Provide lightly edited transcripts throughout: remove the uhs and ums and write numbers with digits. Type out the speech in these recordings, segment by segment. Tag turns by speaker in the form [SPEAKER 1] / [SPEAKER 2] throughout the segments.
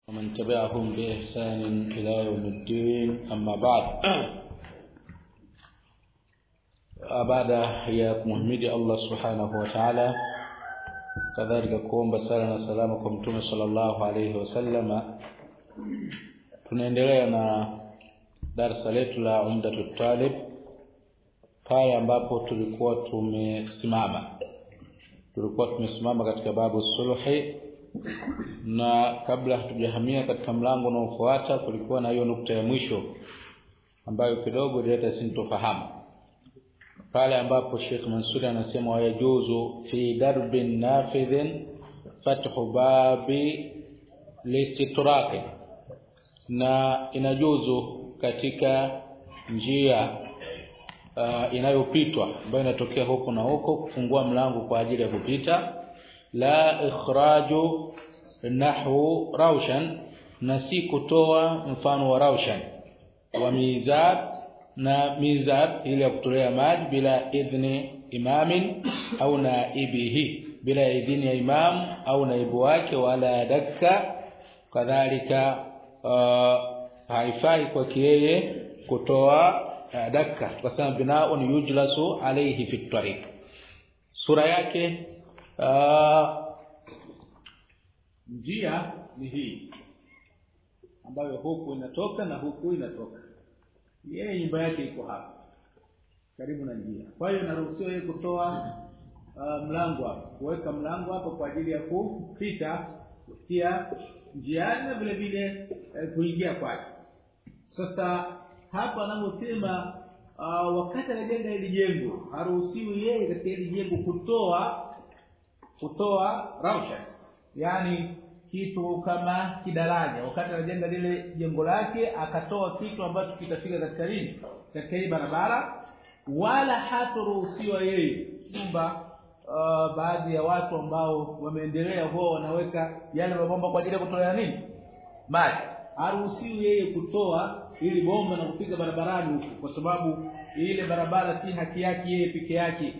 [SPEAKER 1] ومن تبعهم بإحسان إلى يوم الدين. أما بعد ya kumhimidi Allah subhanahu wa ta'ala, kadhalika kuomba sala na salama kwa mtume sallallahu alayhi wasallama, tunaendelea na darasa letu la Umdatut Talib pale ambapo tulikuwa tumesimama katika babu sulhi, na kabla hatujahamia katika mlango unaofuata kulikuwa na hiyo nukta ya mwisho ambayo kidogo ileta sintofahamu, pale ambapo Sheikh Mansuri anasema wayajuzu fi darbin nafidhin fathu babi listitraqi, na inajuzu katika njia inayopitwa ambayo inatokea huko na huko kufungua mlango kwa ajili ya kupita, la ikhraju nahwu raushan, na si kutoa mfano wa raushan, wa mizab na mizab ili ya kutolea maji, bila idhni imamin au naibihi, bila idhni ya imam au naibu wake, wala dakka kadhalika haifai kwa yeye kutoa dakka, kwa sababu binaun yujlasu alayhi fi tariq. Sura yake njia ni hii ambayo huku inatoka na huku inatoka, yeye nyumba yake iko hapa karibu na njia. Kwa hiyo inaruhusiwa yeye kutoa mlango hapa, kuweka mlango hapa kwa ajili ya kupita kufikia njiani na vile vile kuingia kwake. Sasa hapa anaposema wakati anajenga hili jengo, haruhusiwi yeye katika hili jengo kutoa rausha, yani kitu kama kidaraja. Wakati anajenga lile jengo lake akatoa kitu ambacho kitafika katika nini, katika hii barabara, wala hataruhusiwa yeye nyumba. Baadhi ya watu ambao wameendelea huwa wanaweka yale mabomba kwa ajili ya kutolea nini, maji. Haruhusiwi yeye kutoa ili bomba na kupiga barabarani huko, kwa sababu ile barabara si haki yake yeye peke yake,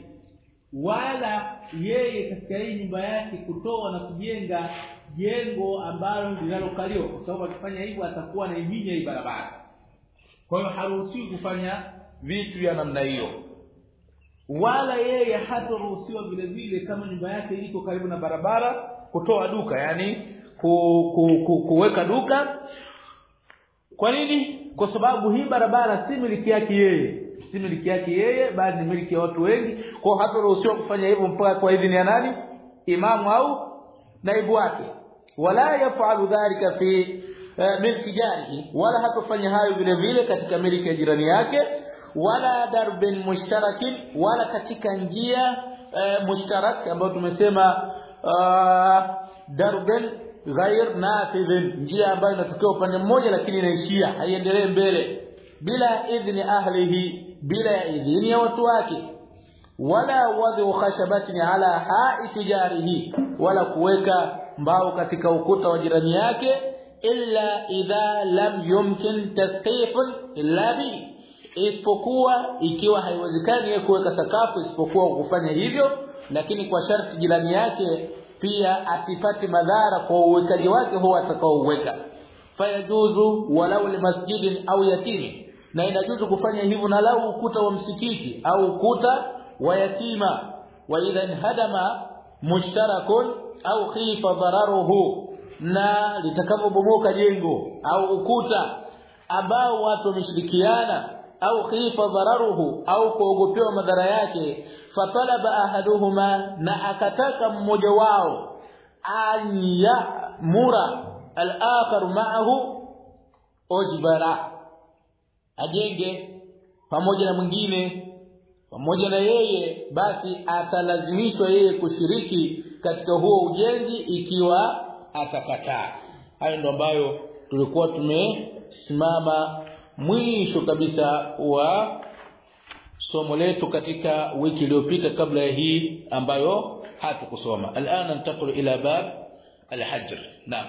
[SPEAKER 1] wala yeye katika hii nyumba yake kutoa na kujenga jengo ambalo linalokaliwa, kwa sababu akifanya hivyo atakuwa anaiminya hii barabara. Kwa hiyo haruhusiwi kufanya vitu ya namna hiyo, wala yeye hataruhusiwa vile vile kama nyumba yake iko karibu na barabara kutoa duka, yani kuweka duka. Kwa nini? Kwa sababu hii barabara si miliki yake yeye, bali ni miliki ya watu wengi. Kwa hataruhusiwa kufanya hivyo mpaka kwa idhini ya nani? Imamu au naibu wake. Wala yafalu dhalika fi milki jarihi, wala hatofanya hayo vile vile katika miliki ya jirani yake, wala darbin mushtarakin, wala katika njia mushtarak ambayo tumesema darbin ghair nafidhin, njia ambayo inatokea upande mmoja lakini inaishia, haiendelee mbele, bila idhni ahlihi, bila idhini ya watu wake, wala wadhu khashabatin ala ha'it jarihi, wala kuweka mbao katika ukuta wa jirani yake, illa idha lam yumkin tasqifun illa bi, isipokuwa ikiwa haiwezekani yeye kuweka sakafu isipokuwa kufanya hivyo, lakini kwa sharti jirani yake pia asipate madhara kwa uwekaji wake huwa atakaouweka. Fayajuzu walau limasjidin au yatimi, na inajuzu kufanya hivyo na lau ukuta wa msikiti au ukuta wa yatima. Wa idha hadama mushtarakun au khifa dararuhu, na litakapobomoka jengo au ukuta ambao watu wameshirikiana, au khifa dararuhu, au kuogopewa madhara yake, fatalaba ahaduhuma, na akataka mmoja wao, an ya'mura al-akhar ma'ahu ujbara, ajenge pamoja na mwingine pamoja na yeye, basi atalazimishwa yeye kushiriki katika huo ujenzi ikiwa atakataa. Hayo ndio ambayo tulikuwa tumesimama mwisho kabisa wa somo letu katika wiki iliyopita kabla ya hii ambayo hatukusoma. Alana nantakulu ila bab al-hajr. Naam.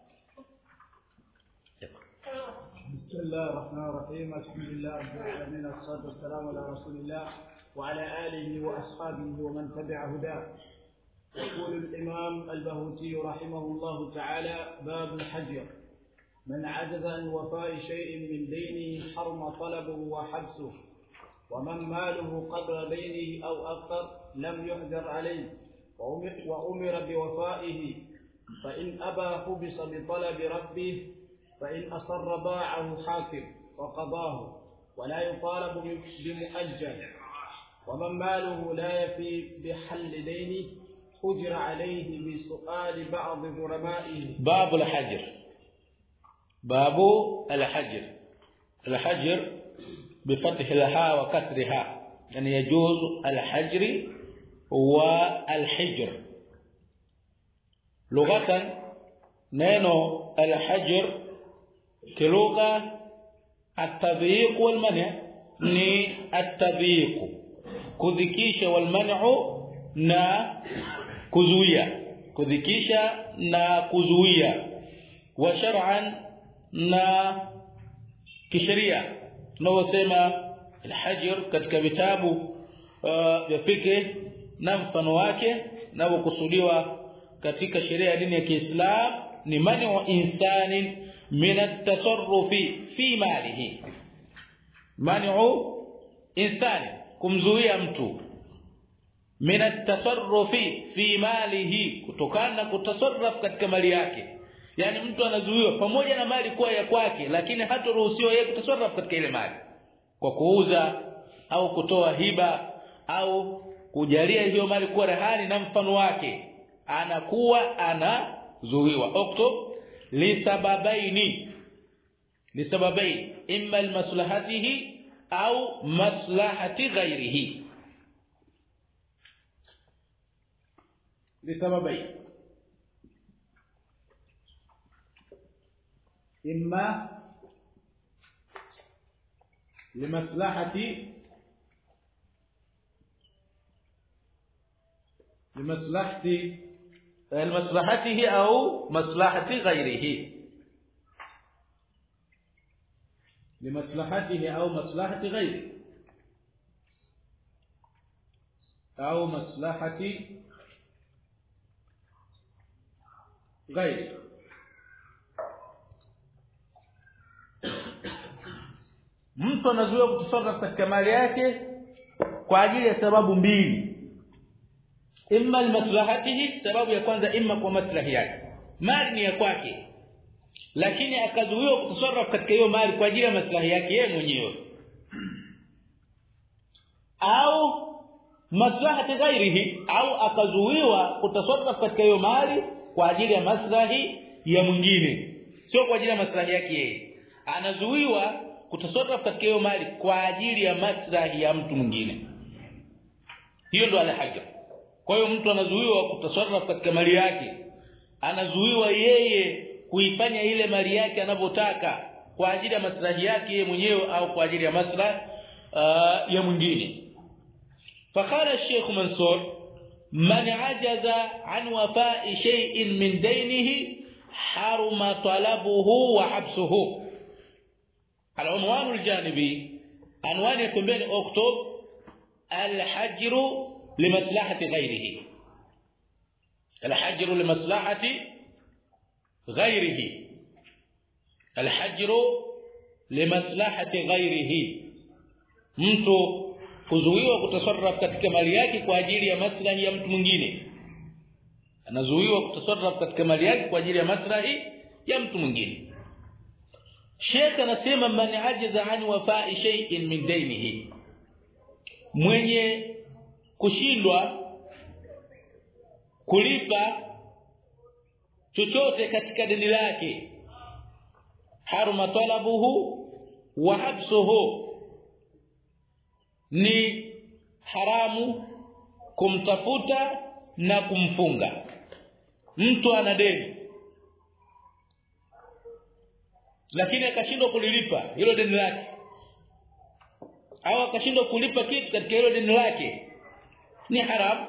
[SPEAKER 2] Bismillahir Rahmanir Rahim. Alhamdulillah rabbil alamin, wassalatu wassalamu ala rasulillah wa ala alihi wa ashabihi wa man tabi'a hudah. يقول الإمام البهوتي رحمه الله تعالى: باب الحجر. من عجز عن وفاء شيء من دينه حرم طلبه وحبسه ومن ماله قدر دينه أو أكثر لم يحجر عليه وأمر بوفائه فإن أبى حبس بطلب ربه فإن أصر باعه حاكم وقضاه ولا يطالب بمؤجل ومن ماله لا يفي بحل دينه حجر عليه بسؤال بعض غرمائه.
[SPEAKER 1] باب الحجر. باب الحجر. الحجر بفتح الهاء وكسرها يعني يجوز الحجر والحجر. لغة نينو الحجر كلغة التضييق والمنع ni التضييق kudhikisha walman'u na kuzuia kudhikisha na kuzuia wa shar'an na kisheria tunawosema alhajr katika vitabu vya fiqh na mfano wake na kukusudiwa katika sheria ya dini ya Kiislamu ni man'u insanin min at-tasarrufi fi malihi. Man'u insani kumzuia mtu min at-tasarrufi fi malihi kutokana na kutasarraf katika mali yake. Yani mtu anazuiwa pamoja na mali kuwa ya kwake lakini hataruhusiwa yeye kutasarraf katika ile mali kwa kuuza au kutoa hiba au kujalia hiyo mali kuwa rehani na mfano wake anakuwa anazuiwa. Okto lisababaini imma almaslahatihi au maslahati ghairihi. لسببين إما لمصلحته أو مصلحة غيره. لمصلحته أو مصلحة غيره أو مصلحة غيره. mtu anazuia kutasarraf katika mali yake kwa ajili ya sababu mbili. Imma limaslahatihi, sababu ya kwanza imma kwa maslahi yake, mali ni ya kwake lakini akazuiwa kutasarraf katika hiyo mali kwa ajili ya maslahi yake yeye mwenyewe, au maslahati ghairihi, au akazuiwa kutasarraf katika hiyo mali kwa ajili ya maslahi ya mwingine, sio kwa ajili ya maslahi yake yeye. Anazuiwa kutasarraf katika hiyo mali kwa ajili ya maslahi ya mtu mwingine. Hiyo ndio al-hajr. Kwa hiyo mtu anazuiwa kutasarraf katika mali yake, anazuiwa yeye kuifanya ile mali yake anavyotaka kwa ajili ya maslahi yake yeye mwenyewe au kwa ajili ya maslahi ya mwingine. فقال الشيخ منصور من عجز عن وفاء شيء من دينه حرم طلبه وحبسه. العنوان الجانبي عنوان يكون بين اكتب الحجر لمصلحة غيره. الحجر لمصلحة غيره. الحجر لمصلحة غيره. mtu kuzuiwa kutasarraf katika mali yake kwa ajili ya maslahi ya mtu mwingine. Anazuiwa kutasarraf katika mali yake kwa ajili ya maslahi ya mtu mwingine. Sheikh anasema man ajaza an wafa'i shay'in min daynihi, mwenye kushindwa kulipa chochote katika deni lake, haruma talabuhu wa habsuhu, ni haramu kumtafuta na kumfunga. Mtu ana deni lakini akashindwa kulilipa hilo deni lake, au akashindwa kulipa kitu katika hilo deni lake, ni haramu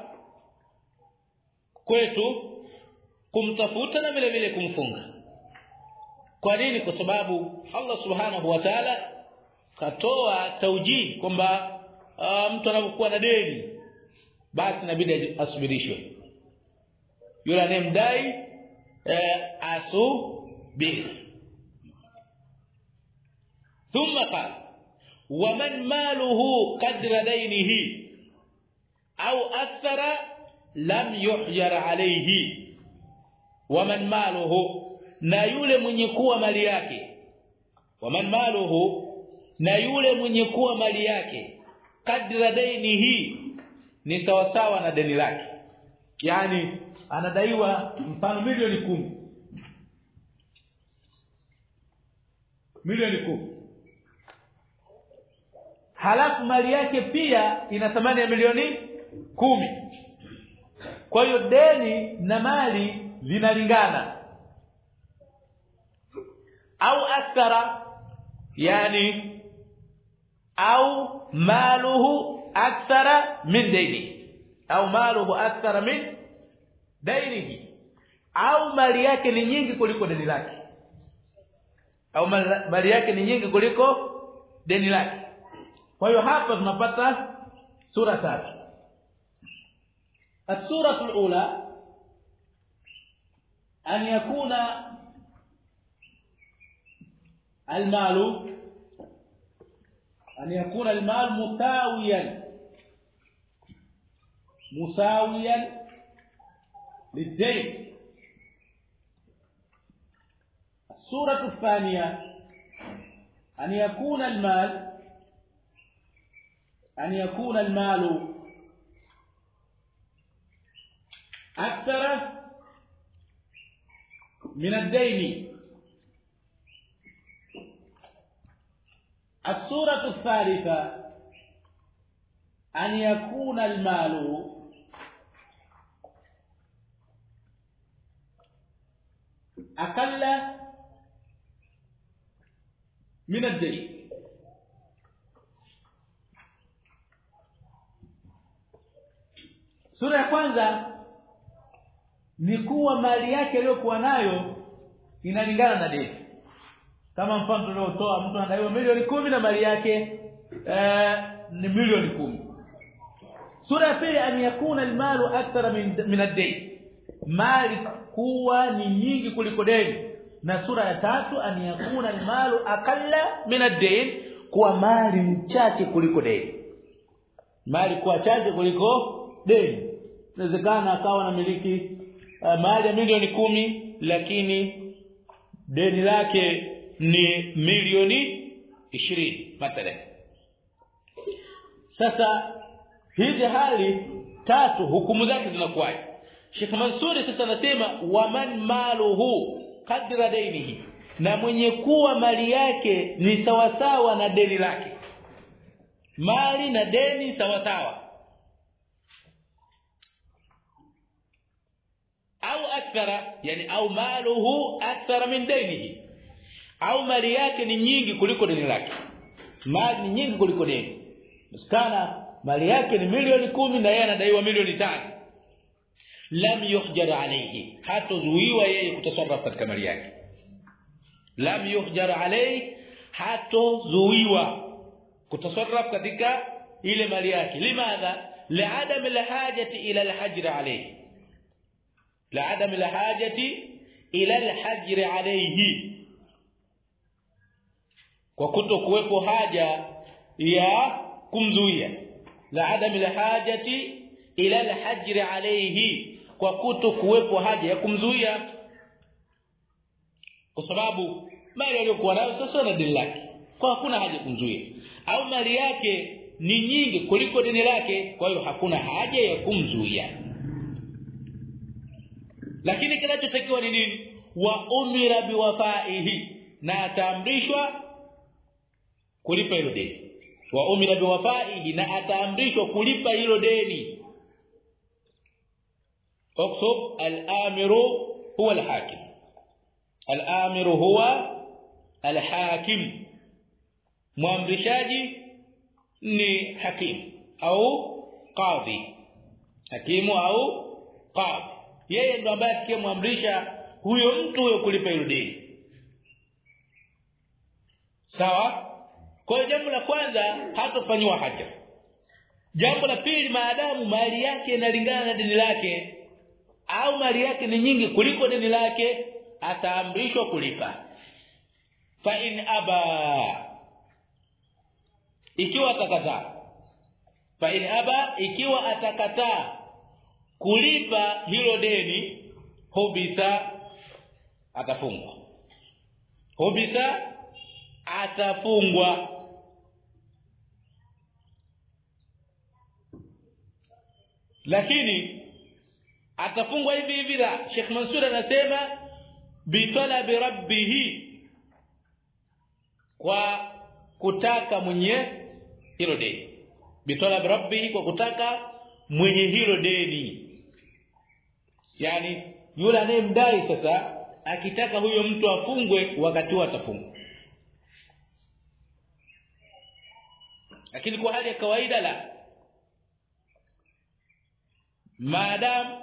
[SPEAKER 1] kwetu kumtafuta na vile vile kumfunga. Kwa nini? Kwa sababu Allah subhanahu wa ta'ala katoa taujih kwamba mtu anapokuwa na deni basi inabidi asubirishwe. Yule anemdai asubiri. thumma qala wa man maluhu qadra daynihi au akthara lam yuhjar alayhi. Wa man maluhu, na yule mwenye kuwa mali yake, wa man maluhu, na yule mwenye kuwa mali yake qadra daynihi, ni sawa sawa na deni lake. Yani anadaiwa mfano milioni 10, milioni 10, halafu mali yake pia ina thamani ya milioni 10. Kwa hiyo deni na mali vinalingana. Au akthara, yani au maluhu akthara min dayni, au maluhu akthara min daynihi, au mali yake ni nyingi kuliko deni lake, au mali yake ni nyingi kuliko deni lake. Kwa hiyo hapa tunapata sura tatu. السورة الأولى أن يكون المال مساويا للدين. السورة الثانية أن يكون المال أكثر من الدين. السورة الثالثة أن يكون المال أقل من الدين. Sura ya kwanza ni kuwa mali yake aliyokuwa nayo inalingana na deni. Kama mfano tuliotoa, mtu anadaiwa milioni 10 na mali yake ni milioni 10. Sura ya pili an yakuna almalu akthara min ad-dayn, mali kuwa ni nyingi kuliko deni. Na sura ya tatu an yakuna almalu aqalla min ad-dayn, kuwa mali ni chache kuliko deni. Mali kuwa chache kuliko deni. Inawezekana akawa na miliki mali ya milioni 10 lakini deni lake ni milioni 20 mathalan. Sasa hizi hali tatu hukumu zake zinakuwaje? Sheikh Mansuri sasa anasema wa man maluhu qadra dainihi, na mwenye kuwa mali yake ni sawa sawa na deni lake. Mali na deni sawa sawa. Au akthara, yani au maluhu akthara min dainihi, au mali yake ni nyingi kuliko deni lake. Mali ni nyingi kuliko deni. Msikana mali yake ni milioni 10 na yeye anadaiwa milioni 5. Lam yuhjar alayhi, hatozuiwa yeye kutasarrafu katika mali yake. Lam yuhjar alayhi, hatozuiwa kutasarrafu katika ile mali yake. Limadha? Li'adam al-hajati ila al-hajr alayhi, لعدم الحاجة إلى الحجر عليه, kwa kutokuwepo haja ya kumzuia. لعدم الحاجة إلى الحجر عليه, kwa kutokuwepo haja ya kumzuia, kwa sababu mali aliyokuwa nayo sasa na deni lake, kwa hakuna haja kumzuia. Au mali yake ni nyingi kuliko deni lake, kwa hiyo hakuna haja ya kumzuia. Lakini kinachotakiwa ni nini? Wa umira biwafaihi, na ataamrishwa kulipa hilo deni. Wa umira biwafaihi, na ataamrishwa kulipa hilo deni. Uksub al-amiru huwa al-hakim. Al-amiru huwa al-hakim, muamrishaji ni hakim au qadhi. Hakimu au qadhi, yeye ndo ambaye asikemwamrisha huyo mtu huyo kulipa hilo deni. Sawa? Kwa hiyo jambo la kwanza hatofanywa haja. Jambo la pili, maadamu mali yake inalingana na deni lake au mali yake ni nyingi kuliko deni lake, ataamrishwa kulipa. Fa in aba, ikiwa atakataa fa in aba ikiwa atakataa kulipa hilo deni hubisa atafungwa lakini atafungwa hivi hivi la Sheikh Mansur anasema bitalabi rabbih kwa kutaka mwenye hilo deni bitalabi rabbih kwa kutaka mwenye hilo deni yani yule anayemdai sasa akitaka huyo mtu afungwe wakati atafungwa lakini kwa hali ya kawaida la maadam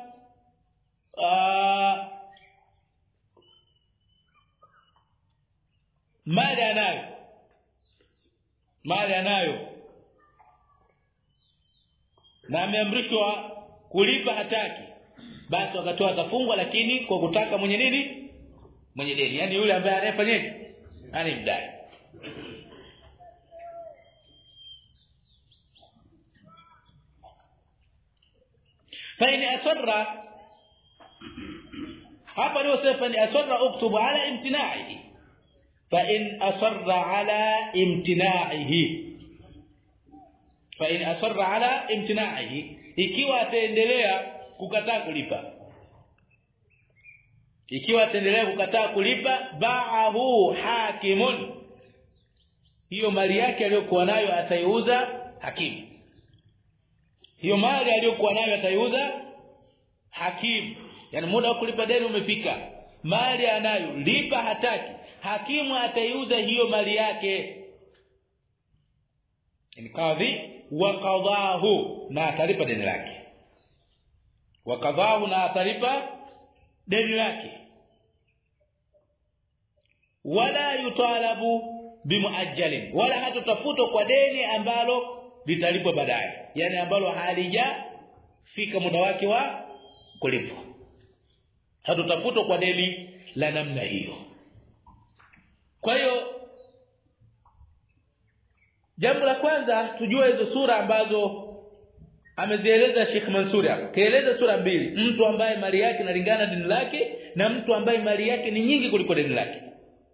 [SPEAKER 1] mali anayo na ameamrishwa kulipa hataki basi wakati atafungwa lakini kwa kutaka mwenye nini mwenye deni yani yule ambaye anayefanyaje anamdai faini asarra hapa leo sasa ni asarra uktubu ala imtina'ihi fa in asarra ala imtina'ihi ikiwa ataendelea kukataa kulipa ba'ahu hakimun hiyo mali yake aliyokuwa nayo ataiuza hakimu yani muda wa kulipa deni umefika mali anayo lipa hataki hakimu ataiuza hiyo mali yake ni kadhi wa qadahu na atalipa deni lake wala yutalabu bimuajjalin wala hatutafutwa kwa deni ambalo litalipwa baadaye yani ambalo halijafika muda wake wa kulipwa hatutafutwa kwa deni la namna hiyo kwa hiyo jambo la kwanza tujue hizo sura ambazo amezieleza Sheikh Mansur hapa kaeleza sura mbili mtu ambaye mali yake inalingana deni lake na mtu ambaye mali yake ni nyingi kuliko deni lake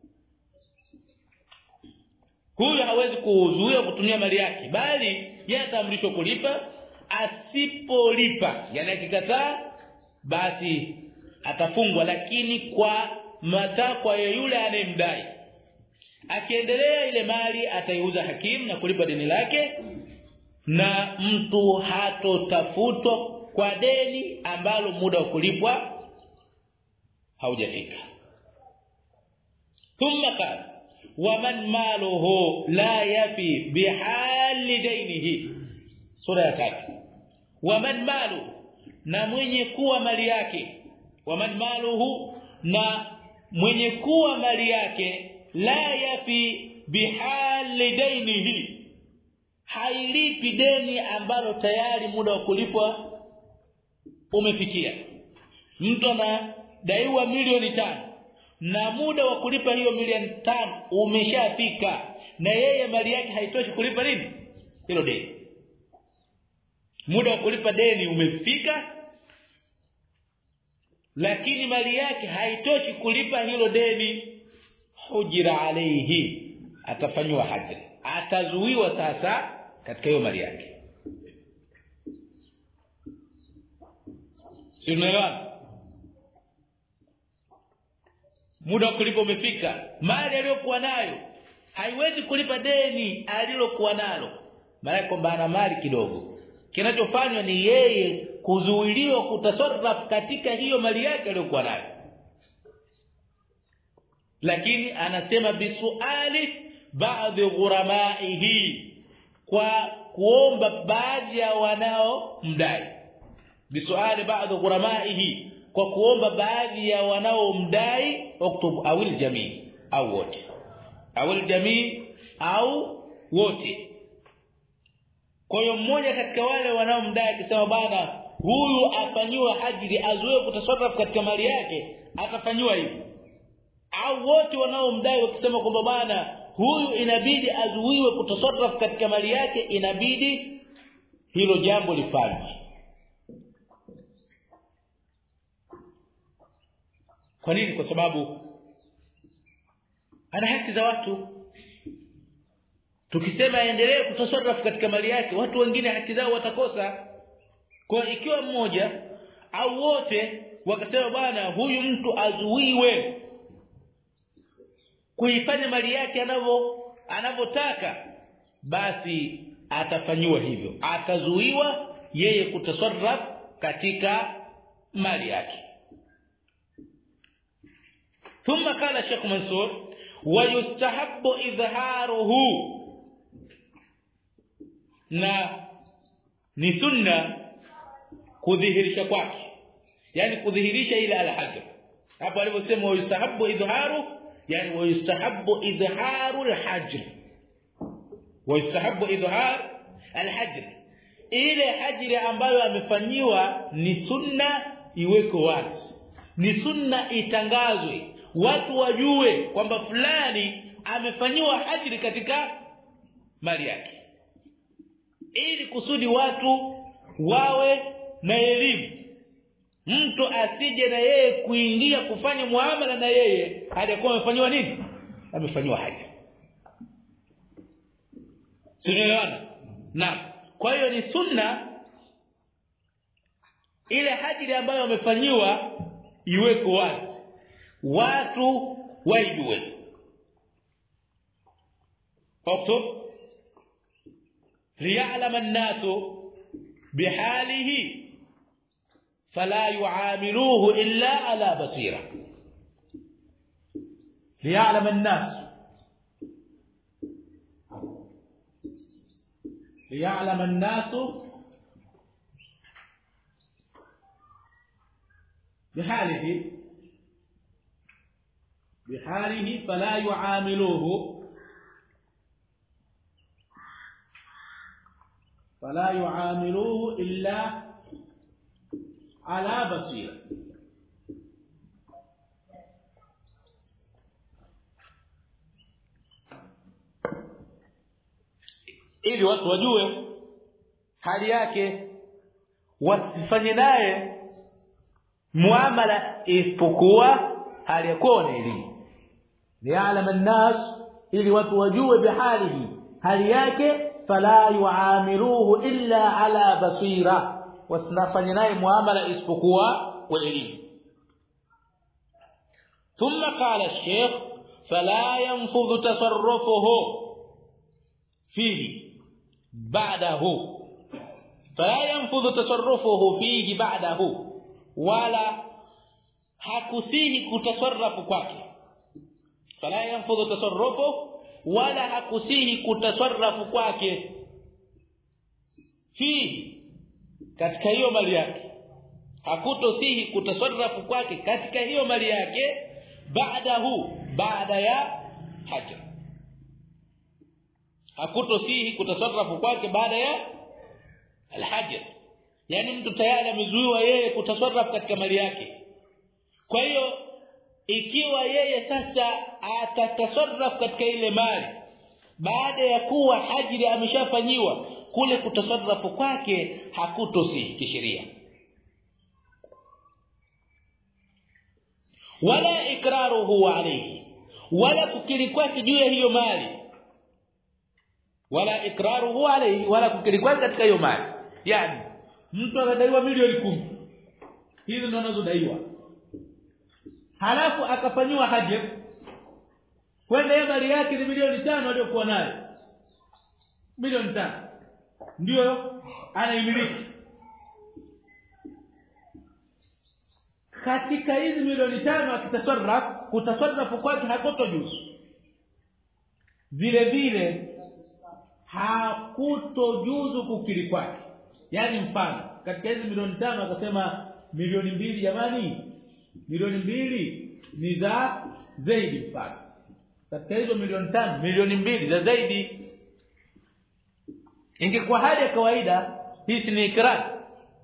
[SPEAKER 1] huyu hawezi kuzuia kutumia mali yake bali yeye ataamrishwa kulipa asipolipa yani akikataa basi atafungwa lakini kwa matakwa ya yule anayemdai akiendelea ile mali ataiuza hakimu na kulipa deni lake na mtu hatotafutwa kwa deni ambalo muda wa kulipwa haujafika thumma qala waman maluhu la yafi bihali dainihi sura ya 3 waman malu na mwenye kuwa mali yake waman maluhu na mwenye kuwa mali yake la yafi bihali dainihi hailipi deni ambalo tayari muda wa kulipwa umefikia mtu anadaiwa milioni 5 na muda wa kulipa hiyo milioni 5 umeshafika na yeye mali yake haitoshi kulipa nini hilo deni muda wa kulipa deni umefika lakini mali yake haitoshi kulipa hilo deni hujira alayhi atafanywa hajri atazuiwa sasa katika hiyo mali yake sio muda wa kulipa umefika mali aliyokuwa nayo haiwezi kulipa deni alilokuwa nalo maana kwamba ana mali kidogo kinachofanywa ni yeye kuzuiliwa kutasarraf katika hiyo mali yake aliyokuwa nayo lakini anasema bisuali baadhi ghuramaihi kwa kuomba baadhi ya wanaomdai bisuali baadhi ghuramaihi kwa kuomba baadhi ya wanaomdai oktobu awil jamii au wote awil jamii au wote kwa hiyo mmoja katika wale wanaomdai akisema bana huyu afanywa hajri azoe kutasarraf katika mali yake atafanywa hivyo au wote wanaomdai wakisema kwamba bana huyu inabidi azuiwe kutasarraf katika mali yake, inabidi hilo jambo lifanywe. Kwa nini? Kwa sababu ana haki za watu. Tukisema aendelee kutasarraf katika mali yake, watu wengine haki zao watakosa. Kwa ikiwa mmoja au wote wakasema bwana huyu mtu azuiwe kuifanya mali yake anavyotaka, basi atafanywa hivyo, atazuiwa yeye kutasarraf katika mali yake. ثم قال الشيخ منصور ويستحب إظهاره na ni sunna kudhihirisha kwake, yani kudhihirisha ile al-hajr. Hapo alivyosema yustahabbu idharu, yani yustahabbu idharu al-hajr, yustahabbu idhar al-hajr, ile hajri ambayo amefanyiwa ni sunna iweko wazi, ni sunna itangazwe, watu wajue kwamba fulani amefanyiwa hajri katika mali yake, ili kusudi watu wawe na elimu. Mtu asije na yeye kuingia kufanya muamala na yeye hadi kwa amefanywa nini? Amefanywa haja. Tunaelewana? Naam. Kwa hiyo ni sunna ile hajri ambayo amefanywa iweko wazi, watu waijue. اكتب ليعلم الناس بحاله فلا يعاملوه إلا على بصيرة. ليعلم الناس بحاله فلا يعاملوه إلا على بصيرة. ili watu wajue hali yake, wasifanye naye muamala isipokuwa hali yako ni elimu. Li'alama an-nas, ili watu wajue bihalihi, hali yake, fala yuamiluhu illa ala basira, wasnafanye naye muamala isipokuwa kwa elimu. ثم قال الشيخ فلا ينفذ تصرفه فيه بعده wala hakusihi kutasarrafu kwake. Fala yanfudhu tasarrufu, wala hakusihi kutasarrafu kwake fihi, katika hiyo mali yake. Hakutosihi kutasarrafu kwake katika hiyo mali yake baada ya haja. Hakutosihi kutasarrafu kwake baada ya al-hajr, yani mtu tayari amezuiwa yeye kutasarrafu katika mali yake. Kwa hiyo ikiwa yeye sasa atatasarrafu katika ile mali baada ya kuwa hajri ameshafanyiwa, kule kutasarrafu kwake hakutosihi kisheria. wala ikraruhu alayhi, wala kukiri kwake juu ya hiyo mali. Wala ikraruhu alayhi, wala kukiri kwake katika hiyo mali. Yani mtu anadaiwa milioni 10, hizo ndio anazodaiwa, halafu akafanywa haji, kwenda mali yake ni milioni 5 aliyokuwa nayo, milioni 5 ndio anaimiliki. Katika hizi milioni 5 akitasarraf, kutasarrafu kwake hakutojuzu. Vile vile hakutojuzu kukiri kwake. Yani mfano katika hizi milioni 5 akasema milioni 2, jamani milioni 2 ni za Zaidi. Mfano katika hizo milioni 5, milioni 2 za Zaidi. Ingekuwa hali ya kawaida hii ni ikrar,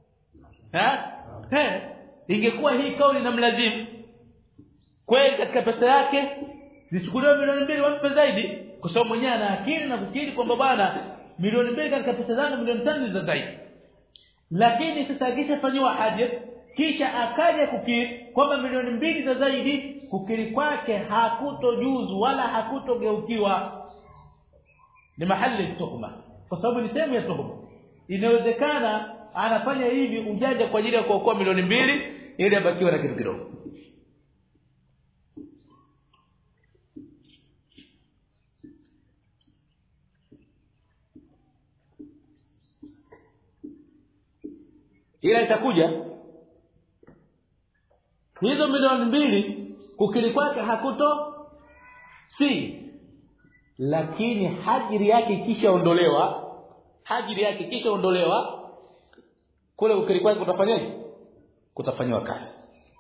[SPEAKER 1] ingekuwa hii kauli na mlazimu kweli katika pesa yake zichukuliwe milioni 2 wampe Zaidi, kwa sababu mwenyewe ana akili na kufikiri kwamba bwana milioni 2 katika pesa zangu milioni 5 za zaidi. Lakini sasa akishafanywa haji kisha akaja kukiri kwamba milioni 2 za zaidi, kukiri kwake hakutojuzu wala hakutogeukiwa, ni mahali tuhuma, kwa sababu ni sehemu ya tuhuma. Inawezekana anafanya hivi ujanja kwa ajili ya kuokoa milioni 2 ili abakiwe na kitu kidogo. Ila itakuja hizo milioni 2 kukiri kwake hakuto lakini hajiri yake kisha ondolewa kule kukiri kwake kutafanyaje? Kutafanywa kazi.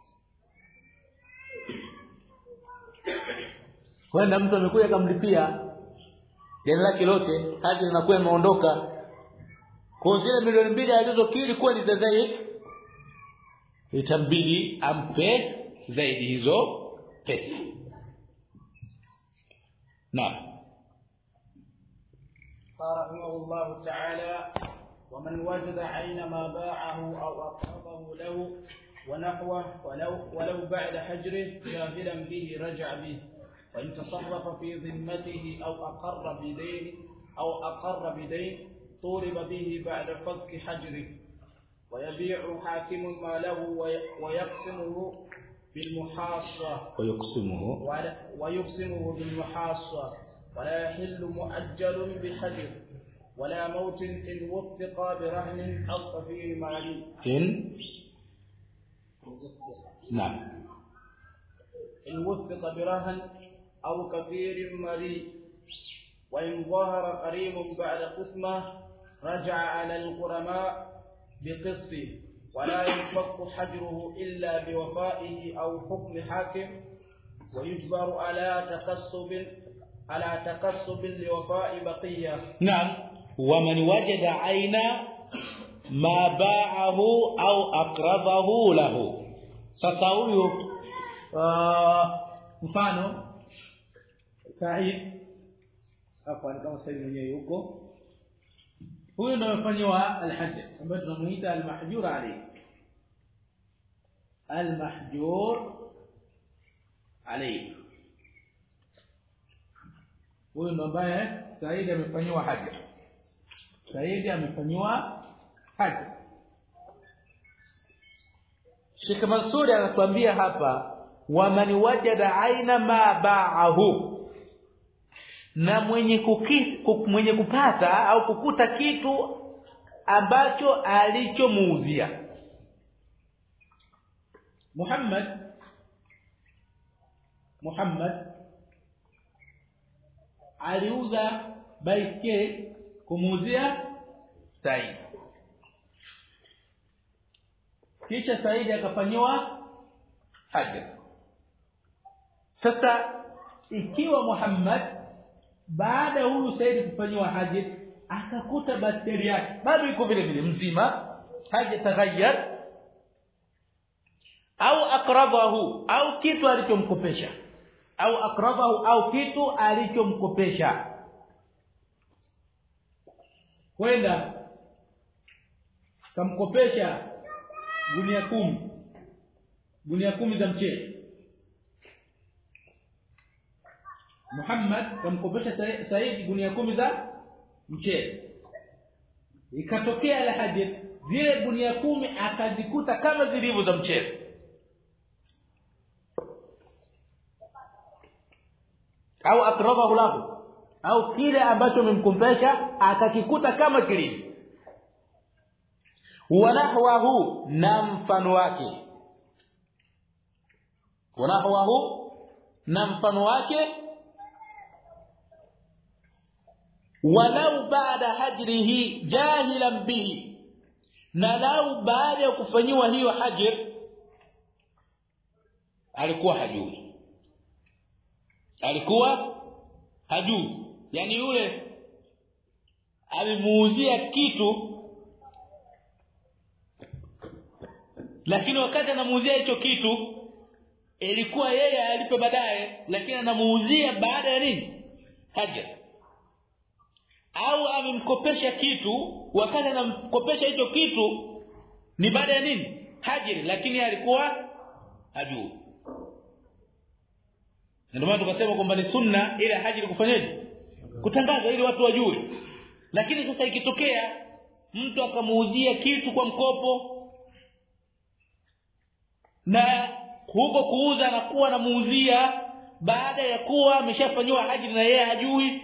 [SPEAKER 1] Kwenda mtu amekuja kumlipia deni lake lote, hajiri inakuwa imeondoka. Kwa zile milioni 2 alizokiri kuwa ni za zaidi, itabidi ampe zaidi hizo pesa. Naam.
[SPEAKER 2] قال رحمه الله تعالى: ومن وجد عين ما باعه أو أقرضه له ونحوه ولو بعد حجره جاهلا به رجع به، وإن تصرف في ذمته أو أقر بدين طولب به بعد فك حجره، ويبيع حاكم ما له ويقسمه بالمحاصة ولا يحل مؤجل بحجر ولا موت إن وثق برهن أو كفير مالي. إن وثق برهن أو كفير مالي. وإن ظهر قريب بعد قسمه رجع على الغرماء بقسطه، ولا ينفك حجره إلا بوفائه أو حكم حاكم، ويجبر على تكسب لوفاء بقية.
[SPEAKER 1] نعم. ومن وجد عين ما باعه أو أقرضه له. sasa huyu mfano Said hapa kama Said mwenyewe yuko, huyu ndio amefanywa al-hajj ambaye tunamuita al-mahjur alayhi. Al-mahjur alayhi huyu ndio ambaye Said amefanywa hajj. Sheikh Mansuri anatuambia hapa, wa man wajada aina ma ba'ahu, na mwenye kupata au kukuta kitu ambacho alichomuuzia. Muhammad aliuza baiskeli kumuuzia Said, kisha Said akafanywa haja. Sasa ikiwa Muhammad baada ya huyu Said kufanywa haja akakuta baiskeli yake bado iko vile vile mzima, haja tagayyar, au aqradahu, au kitu alichomkopesha, kwenda kamkopesha gunia 10 za mchele. Muhammad kamkopesha Said gunia 10 za mchele. Ikatokea al-hajj, zile gunia 10 akazikuta kama zilivyo za mchele, au akradahu lahu, au kile ambacho amemkopesha akakikuta kama kilivyo. Wanahwahu, na mfano wake, walau baada hajrihi jahilan bihi, na lau baada ya kufanywa hiyo hajr alikuwa hajui, yani yule alimuuzia kitu, lakini wakati anamuuzia hicho kitu ilikuwa yeye alipe baadaye, lakini anamuuzia baada ya nini? hajr au amemkopesha kitu wakati anamkopesha hicho kitu ni baada ya nini hajr lakini alikuwa hajui. Ndio maana tukasema kwamba ni sunna ile hajr kufanyaje kutangaza ili watu wajue. Lakini sasa ikitokea mtu akamuuzia kitu kwa mkopo na huko kuuza anakuwa anamuuzia baada ya kuwa ameshafanywa hajr na yeye hajui,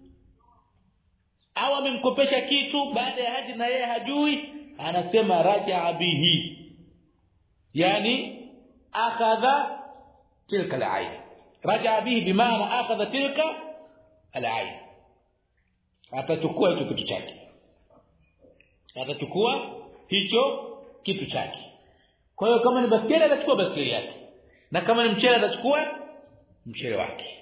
[SPEAKER 1] au amemkopesha kitu baada ya hajr na yeye hajui, anasema raja'a bihi, yani akhadha tilka al-ayn. Raja'a bihi bimaana akhadha tilka al-ayn, atachukua hicho kitu chake, atachukua hicho kitu chake. Kwa hiyo kama ni baskeli atachukua baskeli yake, na kama ni mchele atachukua mchele wake.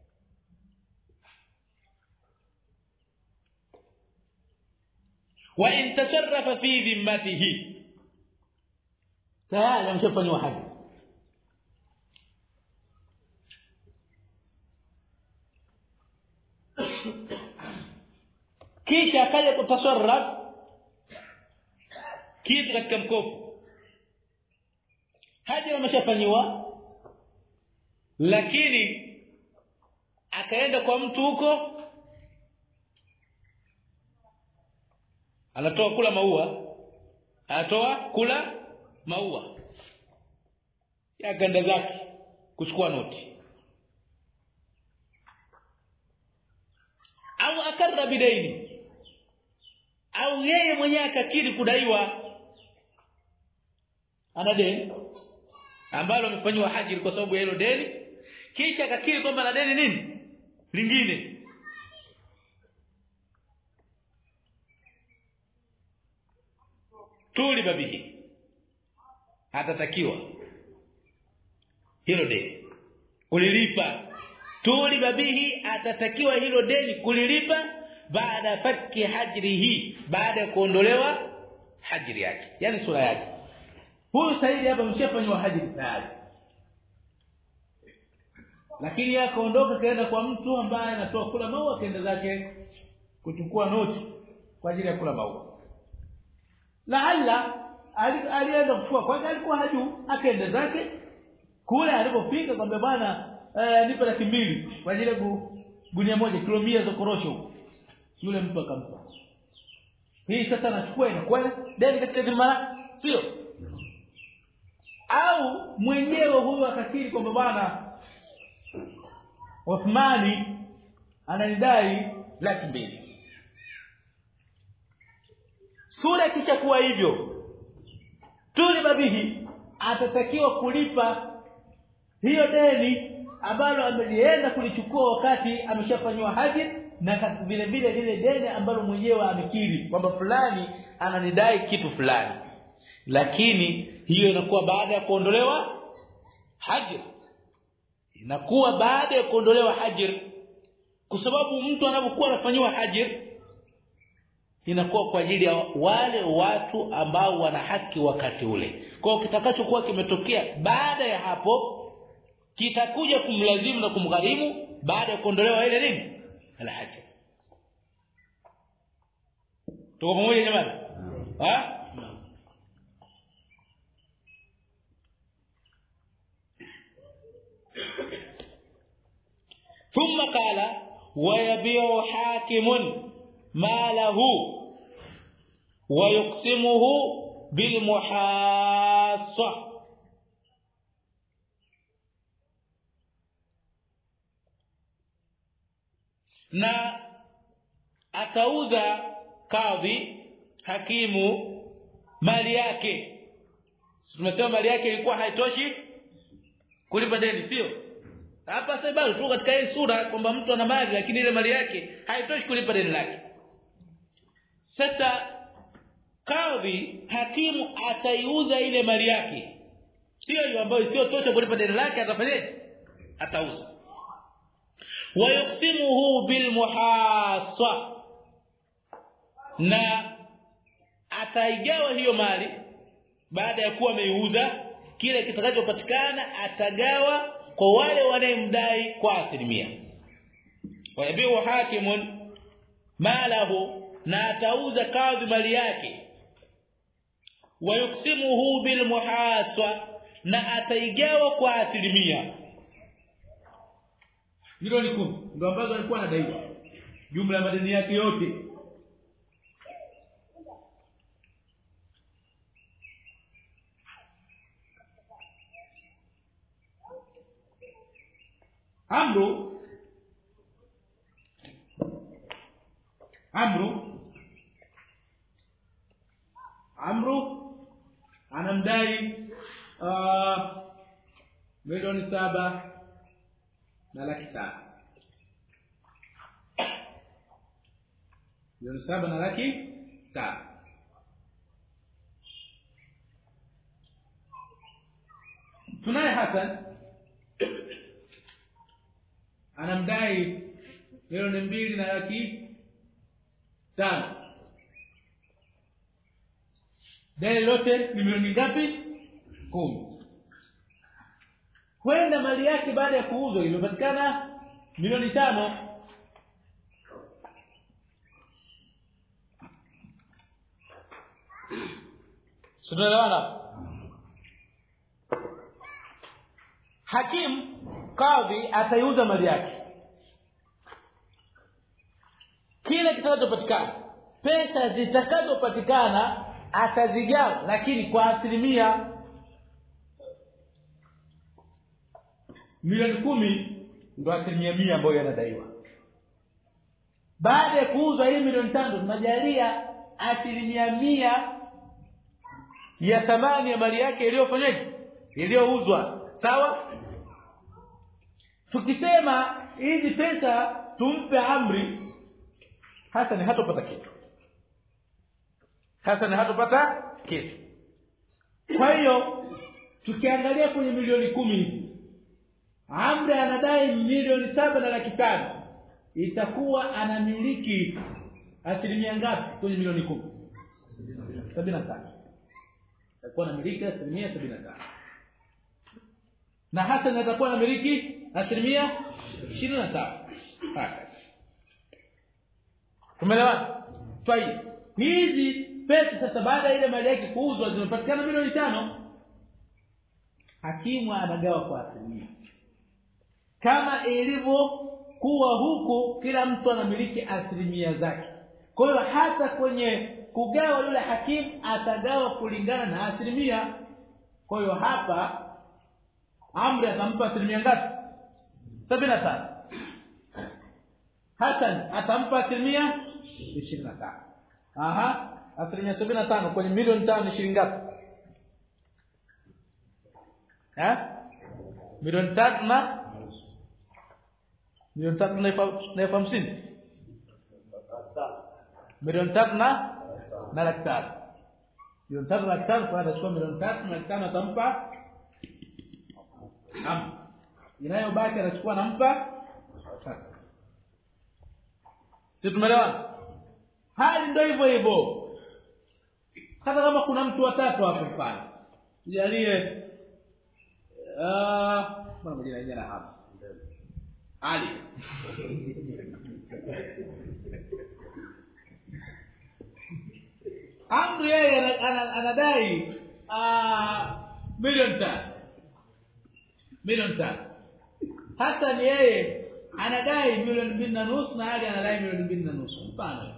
[SPEAKER 1] Wa in tasarrafa fi dhimmatihi, tayari ameshafanywa haji, kisha akaja kutasarraf kitu katika mkopo, haji ameshafanywa, lakini akaenda kwa mtu huko anatoa kula maua ya ganda zake kuchukua noti, au akarra bidaini, au yeye mwenyewe akakiri kudaiwa ana deni ambalo amefanywa hajr kwa sababu ya hilo deni, kisha akakiri kwamba ana deni nini lingine, tuli babihi, atatakiwa hilo deni kulilipa. Tuli babihi, atatakiwa hilo deni kulilipa baada fakki hajrihi, baada ya kuondolewa hajri yake, yani sura yake. Huyu Saidi hapa mshafanywa hajri tayari, lakini akaondoka kaenda kwa mtu ambaye anatoa kula maua, kaenda zake kuchukua noti kwa ajili ya kula maua. Laalla alienda kuchukua, kwanza alikuwa haju, akaenda zake kule, alipofika kwamba bwana nipe 200 kwa ajili ya gunia moja kilo 100 za korosho. Yule mtu akampa hii, sasa anachukua inakuwa deni katika dhima, sio? Au mwenyewe huyo akakiri kwamba bwana Uthmani ananidai 200,000. Sura kisha kuwa hivyo, tuli babihi atatakiwa kulipa hiyo deni ambalo amelienda kulichukua wakati ameshafanywa haji, na vile vile lile deni ambalo mwenyewe amekiri kwamba fulani ananidai kitu fulani. Lakini hiyo inakuwa baada ya kuondolewa hajr, inakuwa baada ya kuondolewa hajr, kwa sababu mtu anapokuwa anafanywa hajr inakuwa kwa ajili ya wale watu ambao wana haki wakati ule. Kwa hiyo kitakachokuwa kimetokea baada ya hapo kitakuja kumlazimu na kumgharimu baada ya kuondolewa ile nini al-hajr. Tuko pamoja jamani? ثم قال ويبيع حاكم ماله ويقسمه بالمحاصة. na atauza kadhi hakimu mali yake. Tumesema mali yake ilikuwa haitoshi kulipa deni, sio? Hapa sasa bado tu katika hii sura kwamba mtu ana mali lakini ile mali yake haitoshi kulipa deni lake. Sasa kadhi hakimu ataiuza ile mali yake, sio hiyo ambayo sio tosha kulipa deni lake, atafanyaje? Atauza. Wayuqsimuhu bilmuhassa, na ataigawa hiyo mali baada ya kuwa ameiuza. Kile kitakachopatikana atagawa kwa wale wanemdai kwa 10%. wayabiu hakimun malahu, na atauza kadhi mali yake, wayuksimuhu bil muhaswa, na ataigawa kwa asilimia. Milioni 10 ndio ambazo alikuwa anadaiwa, jumla ya madeni yake yote. Amru anamdai milioni 7 na laki 5. Milioni 7 na laki 5. Tunaye Hassan anamdai milioni 2 na laki 5. Dai lote ni milioni ngapi? 10. Kwenda mali yake baada ya kuuzwa imepatikana milioni 5. Sura hakim kadhi ataiuza mali yake, kile kitakachopatikana, pesa zitakazopatikana atazigawa, lakini kwa asilimia. Milioni 10 ndio asilimia 100 ambayo yanadaiwa. Baada ya kuuzwa hii milioni 5 tunajalia asilimia 100 ya thamani ya mali yake iliyofanyaje, iliyouzwa. Sawa? Tukisema hizi pesa tumpe Amri, Hassan hatopata kitu. Kwa hiyo tukiangalia kwenye milioni 10, Amri anadai milioni 7 na laki 5, itakuwa anamiliki asilimia ngapi kwenye milioni 10? 75. Atakuwa anamiliki asilimia 75. Na Hassan atakuwa anamiliki asilimia 25. Haka. Tumeelewana? Tayari. Hizi pesa sasa baada ile mali yake kuuzwa zimepatikana milioni 5. Hakimu anagawa kwa asilimia. Kama ilivyokuwa huko kila mtu anamiliki asilimia zake. Kwa hiyo hata kwenye kugawa yule hakimu atagawa kulingana na asilimia. Kwa hiyo hapa Amri atampa asilimia ngapi? 75. Hassan atampa asilimia 25. Asilimia 75 kwenye milioni 5 ni shilingi ngapi? Milioni 3 na milioni 3 na 50. Milioni 3 na laki 5. Milioni 3 na laki 5 kwa atachukua milioni 3 na laki 5 atampa inayobaki anachukua nampa. Sasa sisi tumeelewana? Hali ndio hivyo hivyo. Hata kama kuna mtu watatu hapo pale, jalie mbona mjina jana hapa Ali Amri yeye anadai milioni 5. Hata yeye anadai milioni 2.5 na Ali anadai milioni 2.5. Mfano.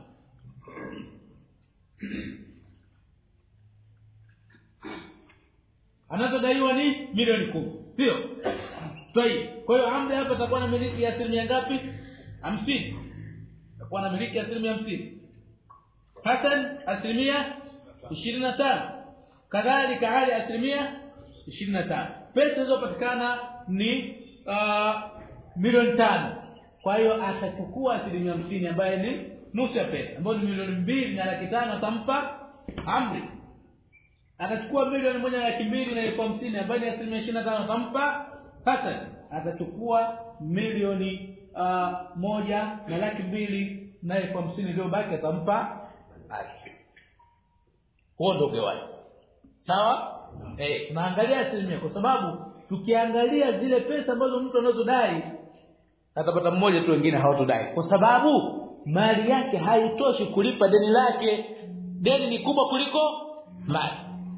[SPEAKER 1] Anatodaiwa ni milioni 10. Sio? Kwa hiyo Amri hapa atakuwa na miliki ya asilimia ngapi? 50. Atakuwa na miliki ya asilimia 50. Hassan asilimia 25. Kadhalika Ali asilimia 25. Pesa zilizopatikana ni milioni 5. Kwa hiyo atachukua asilimia 50 ambayo ni nusu ya pesa, ambayo ni milioni 2 na laki 5 atampa Amri. Atachukua milioni 1 na laki 2 na 50 ambayo ni asilimia 25 atampa Hassan. Atachukua milioni 1 na laki 2 na 50 ndio baki atampa Ali. Huo ndio gawaji. Sawa? Tunaangalia asilimia kwa sababu tukiangalia zile pesa ambazo mtu anazodai atapata mmoja tu, wengine hawatodai kwa sababu mali yake haitoshi kulipa deni lake. Deni ni kubwa kuliko mali.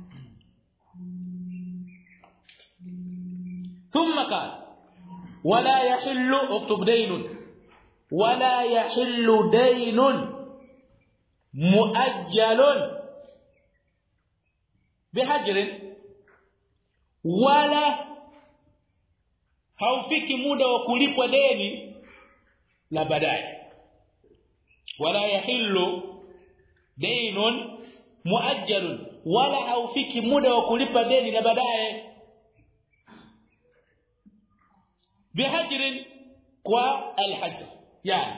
[SPEAKER 1] ثم قال ولا يحل اكتب دين ولا يحل دين مؤجل بحجر wala haufiki muda wa kulipwa deni la baadaye. Wala yahillu daynun muajjalun, wala haufiki muda wa kulipa deni la baadaye. Bihajrin, kwa alhajr, yani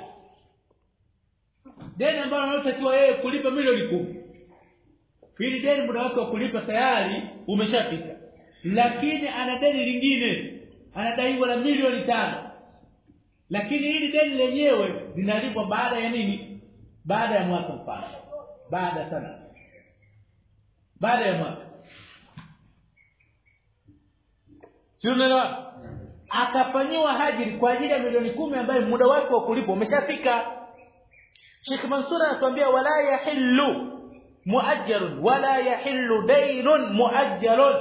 [SPEAKER 1] deni ambalo anatakiwa yeye kulipa milioni 10. Hili deni muda wake wa kulipa tayari umeshafika, lakini ana deni lingine, anadaiwa la milioni 5. Lakini hili deni lenyewe linalipwa baada ya nini? Baada ya mwaka mpana. Baada sana. Baada ya mwaka. Sio neno. Akafanywa hajiri kwa ajili ya milioni 10 ambayo muda wake wa kulipa umeshafika. Sheikh Mansur anatuambia wala yahillu muajjalun wala yahillu daynun muajjalun.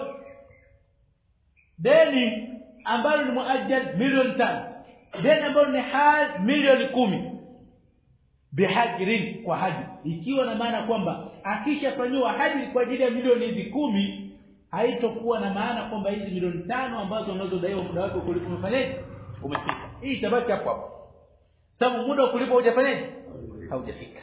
[SPEAKER 1] Deni ambalo ni muajjal milioni 5, deni ambalo ni hal milioni 10, bihajrin, kwa haji. Ikiwa na maana kwamba akishafanywa haji kwa ajili ya milioni hizi 10, haitokuwa na maana kwamba hizi milioni 5 ambazo unazodaiwa muda wake kulipa umefanyaje? Umefika. Hii itabaki hapo hapo. Sababu muda wa kulipa hujafanyaje? Haujafika.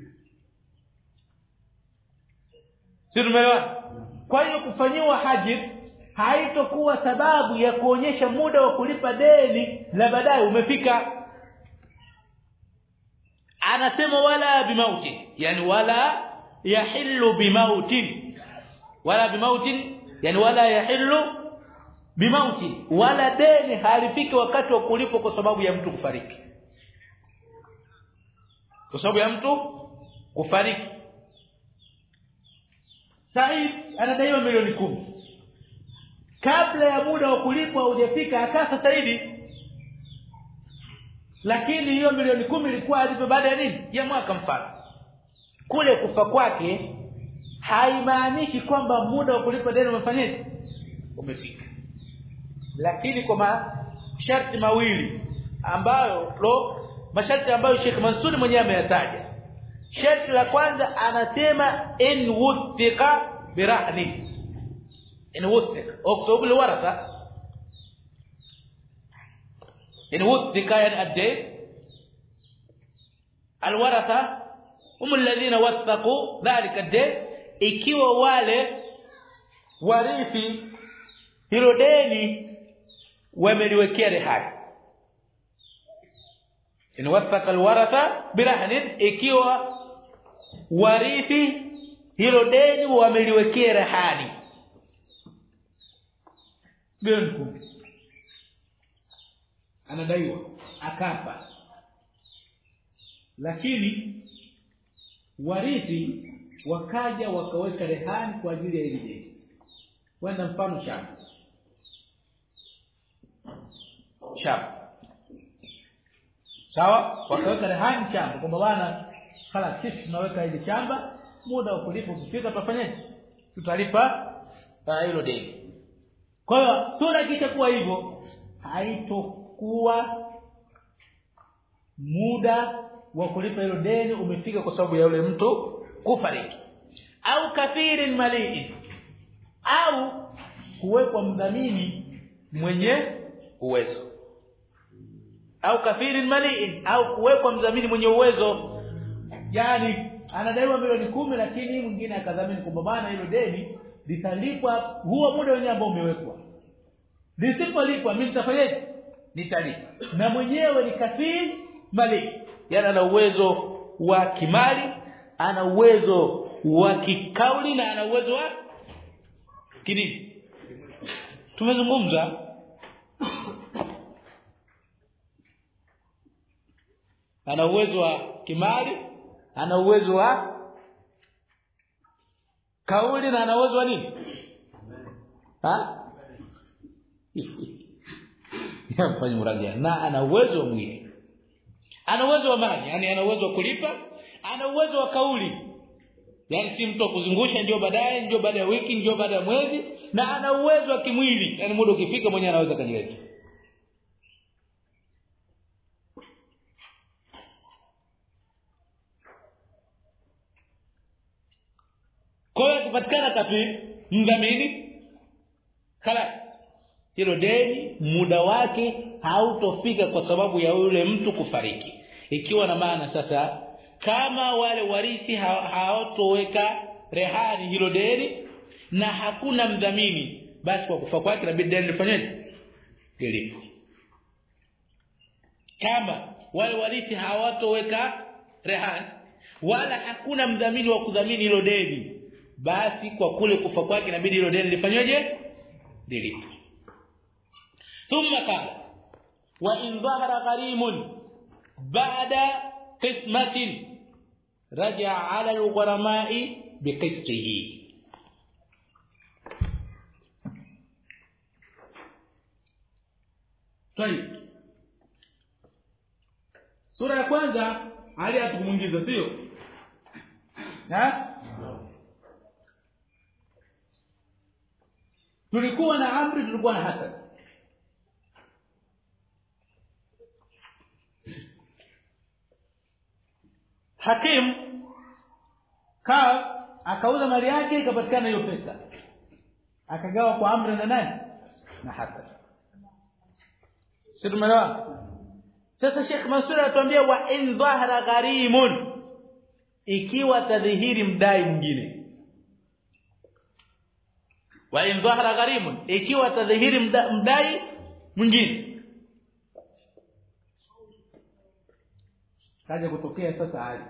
[SPEAKER 1] Sio tumeelewana? Kwa hiyo kufanywa haji haitokuwa sababu ya kuonyesha muda wa kulipa deni la baadaye umefika. Anasema wala bimauti, yani wala yahillu bimauti, wala bimauti, yani wala yahillu bimauti, wala deni halifiki wakati wa kulipa kwa sababu ya mtu kufariki. Kwa sababu ya mtu kufariki. Said anadaiwa milioni 10. Kabla ya muda wa kulipwa hujafika akafa Saidi. Lakini hiyo milioni 10 ilikuwa alipe baada ya nini? Ya mwaka mfano. Kule kufa kwake haimaanishi kwamba muda wa kulipa deni umefanyaje? Umefika. Lakini kwa masharti mawili ambayo masharti ambayo Sheikh Mansur mwenyewe ameyataja. Sharti la kwanza anasema in wuthiqa birahni. In wuthiqa اكتب الورثه in wuthiqa yani الدين. الورثه هم الذين وثقوا ذلك الدين, ikiwa wale warithi hilo deni wameliwekea rehani. In wathaqa alwaratha birahnin, ikiwa warithi hilo deni wameliwekea rehani. Bilioni 10 anadaiwa akafa, lakini warithi wakaja wakaweka rehani kwa ajili ya ile deni. Wenda mfano shamba sawa, wakaweka rehani shamba kwamba bwana khala sisi tunaweka ile shamba, muda wa kulipa ukifika tutafanyaje? Tutalipa hilo deni. Kwa hiyo sura ikishakuwa hivyo haitokuwa muda wa kulipa hilo deni umefika kwa sababu ya yule mtu kufariki. Au kafirin mali'in, au kuwekwa mdhamini mwenye uwezo. Au kafirin mali'in, au kuwekwa mdhamini mwenye uwezo. Yani anadaiwa milioni 10 lakini mwingine akadhamini kwamba bana hilo deni litalipwa huo muda wenyewe ambao umewekwa. Lisipolipwa mimi nitafanyaje? Nitalipa. Na mwenyewe ni kafir mali. Yani ana uwezo wa kimali, ana uwezo wa kikauli na ana uwezo wa kidini. Tumezungumza ana uwezo wa kimali, ana uwezo wa kauli na ana uwezo wa nini? afanye murajaa na ana uwezo wa mwili, ana uwezo wa mali, yani ana uwezo wa kulipa, ana uwezo wa kauli, yani si mtu kuzungusha ndio baadaye, ndio baada ya wiki, ndio baada ya mwezi, na ana uwezo wa kimwili, yani muda ukifika mwenyewe anaweza kujileta. Kwa hiyo kupatikana kafiri mdhamini, خلاص hilo deni muda wake hautofika kwa sababu ya yule mtu kufariki. Ikiwa na maana sasa kama wale warithi hawatoweka rehani hilo deni na hakuna mdhamini, basi kwa kufa kwake inabidi deni lifanyeje? Lilipo. Kama wale warithi hawatoweka rehani wala hakuna mdhamini wa kudhamini hilo deni, basi kwa kule kufa kwake inabidi hilo deni lifanyweje? Lilipo. ثم قال وإن ظهر غريم بعد قسمة رجع على الغرماء بقسطه. طيب sura ya kwanza hali atumuingiza sio? Tulikuwa na amri, tulikuwa na hasad. Hakim akauza mali yake, ikapatikana hiyo pesa, akagawa kwa amri na nani? Na hasad. Sio tumeelewa? Sasa Sheikh Mansur atuambia wa in dhahara gharimun, ikiwa tadhihiri mdai mwingine. Wa in dhahara gharimun, ikiwa tadhihiri mdai mwingine. Kaja kutokea sasa hali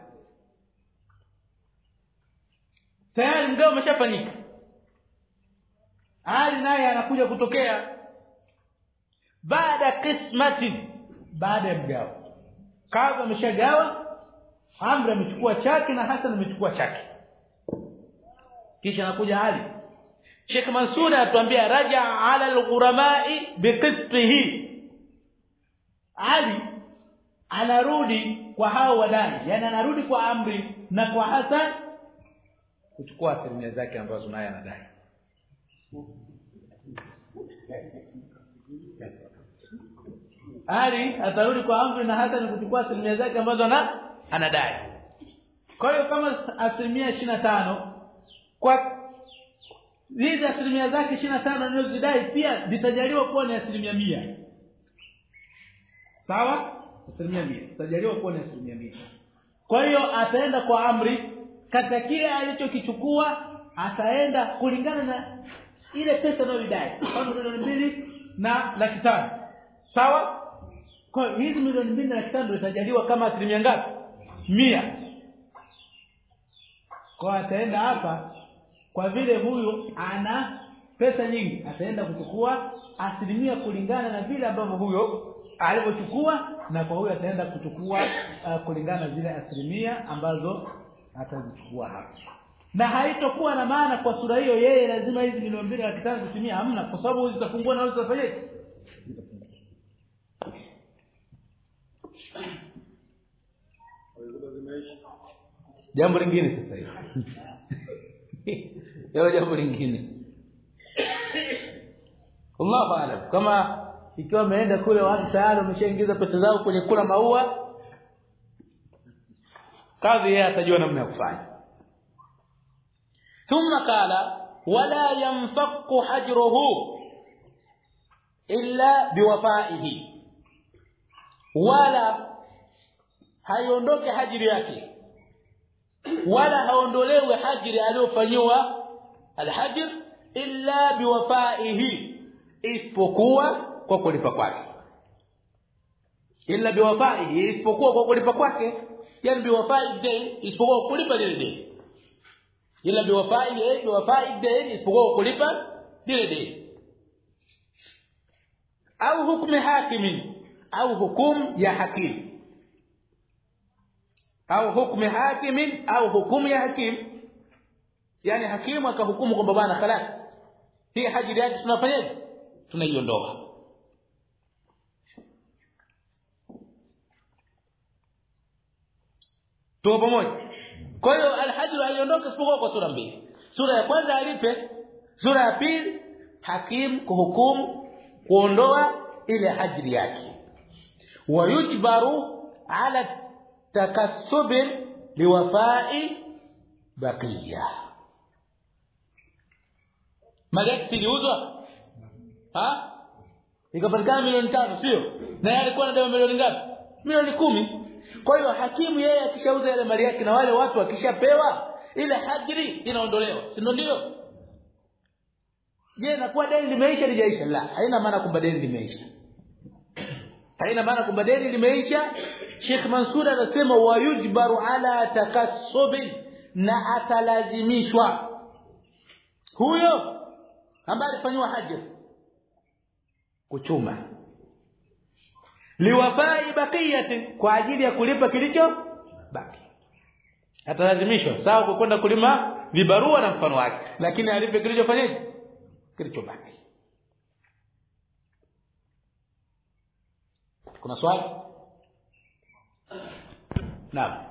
[SPEAKER 1] tayari mgao umeshafanyika, hali naye anakuja kutokea baada qismati, baada ya mgao. Kaza ameshagawa, Amri amechukua chake na Hassan amechukua chake, kisha anakuja hali Sheikh Mansur atuambia raja ala al-ghuramai biqisṭihi, Ali anarudi kwa hao wadai, yani anarudi kwa Amri na kwa Hassan kuchukua asilimia zake ambazo naye anadai. Ali atarudi kwa Amri na Hassan kuchukua asilimia zake ambazo anadai. Kwa hiyo kama asilimia 25, kwa hizi asilimia zake 25 anazodai pia zitajaliwa kuwa ni asilimia 100. Sawa? Asilimia 100 zitajaliwa kuwa ni asilimia 100. Kwa hiyo ataenda kwa Amri, katika kile alichokichukua ataenda kulingana na ile pesa anayodai, kama milioni 2.5. Sawa? Kwa hiyo hizi milioni 2.5 zitajaliwa kama asilimia ngapi? 100. Kwa ataenda hapa, kwa vile huyo ana pesa nyingi, ataenda kuchukua asilimia kulingana na vile ambavyo huyo alivyochukua, na kwa huyo ataenda kuchukua kulingana na zile asilimia ambazo atazichukua hapa. Na haitokuwa na maana kwa sura hiyo yeye lazima hizi milioni 2.5 zitimie, hamna, kwa sababu hizo zitafungua na hizo zitafanyaje? Jambo lingine sasa hivi. Yale jambo lingine. Allahu a'lam. Kama ikiwa ameenda kule watu tayari wameshaingiza pesa zao kwenye kula maua, kadhi yeye atajua namna ya kufanya. Thumma qala wala yanfaqu hajruhu illa biwafaihi, wala haiondoke hajiri yake, wala haondolewe hajiri aliyofanywa alhajr illa biwafaihi, isipokuwa kwa kulipa kwake. Illa biwafaihi, isipokuwa kwa kulipa kwake, yani biwafai dain, isipokuwa kulipa lile deni. Illa biwafaihi, biwafai dain, isipokuwa kwa kulipa lile deni. Au hukmu hakimin, au hukumu ya hakim, au hukmu hakimin, au hukumu ya hakim, yani hakimu akahukumu kwamba bwana خلاص hii hajiri yake tunafanyaje? Tunaiondoa. tupo pamoja. Kwa hiyo al-hajru aliondoka isipokuwa kwa sura mbili. Sura ya kwanza alipe, sura ya pili hakim kuhukumu kuondoa ile hajri yake. Wayujbaru ala takassub liwafai baqiya. Mali siliuzwa ikapatikana milioni 5 sio? Na yeye alikuwa anadai milioni ngapi? Milioni 10. Kwa hiyo hakimu yeye akishauza ile mali yake na wale watu wakishapewa ile hajri inaondolewa. Si ndio? Je, na kwa deni limeisha lijaisha? La, haina maana kwamba deni limeisha. Haina maana kwamba deni limeisha. Sheikh Mansur anasema wayujbaru ala takassubi, na atalazimishwa huyo ambaye alifanywa hajri kuchuma liwafai baqiyati, kwa ajili ya kulipa kilicho baki. Atalazimishwa sawa kwa kwenda kulima vibarua na mfano wake, lakini alipe kilichofanyaje, kilichobaki. Kuna swali? Naam.